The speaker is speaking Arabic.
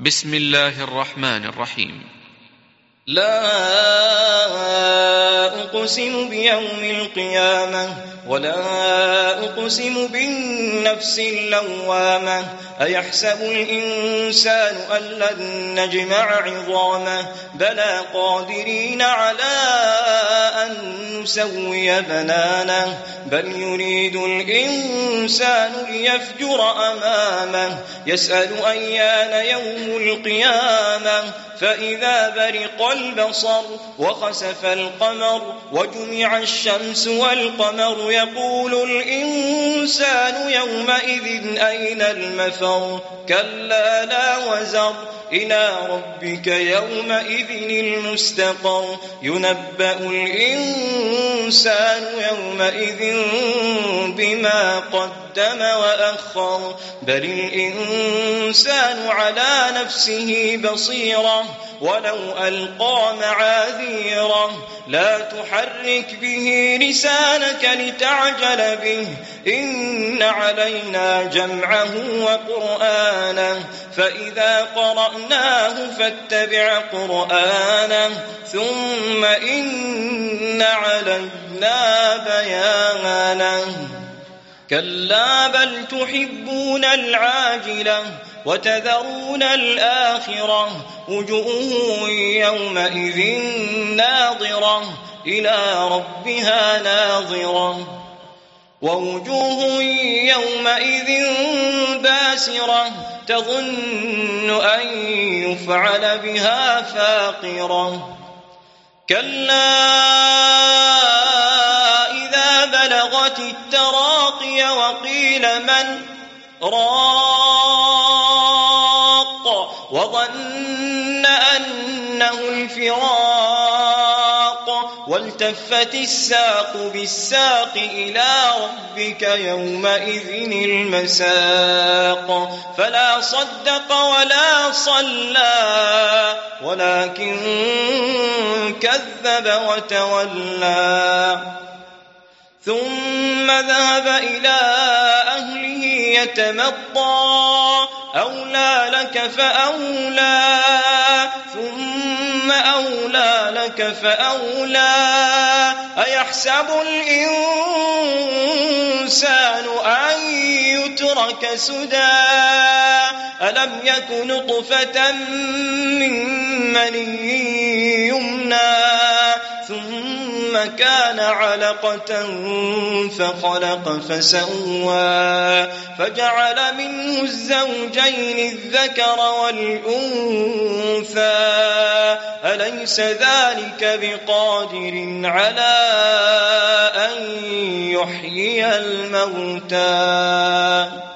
بسم الله الرحمن الرحيم. لا أقسم بيوم القيامة ولا أقسم بالنفس اللوامة أيحسب الإنسان أن لن نجمع عظامه بلى قادرين على أن نسوي بنانه بل يريد الإنسان ليفجر أمامه يسأل أيان يوم القيامة فإذا برق البصر وخسف القمر وجمع الشمس والقمر يقول الإنسان يومئذ أين المفر كلا لا وزر إلى ربك يومئذ المستقر ينبأ الإنسان يومئذ بما قدم وأخر بل الإنسان على نفسه بصيرة ولو ألقى معاذيره لا تحرك به لسانك لتعجل به إن علينا جمعه وقرآنه فإذا قرأناه فاتبع قرآنه ثم إن علينا بيانه كلا بل تحبون العاجلة وتذرون الآخرة وجوه يومئذ ناظرة إلى ربها ناظرة ووجوه يومئذ باسرة تظن أن يفعل بها فاقرة كلا إذا بلغت التراقي وقيل من راق وظن أنه الفراق والتفت الساق بالساق إلى ربك يومئذ المساق فلا صدق ولا صلى ولكن كذب وتولى ثم ذهب إلى أهله يتمطى أولى لك فأولى ثم أولى لك فأولى أيحسب الإنسان أن يترك سدى ألم يك نطفة من مني يمنى ثم كان علقة فخلق فسوى فجعل منه الزوجين الذكر والأنثى أليس ذلك بقادر على أن يحيي الموتى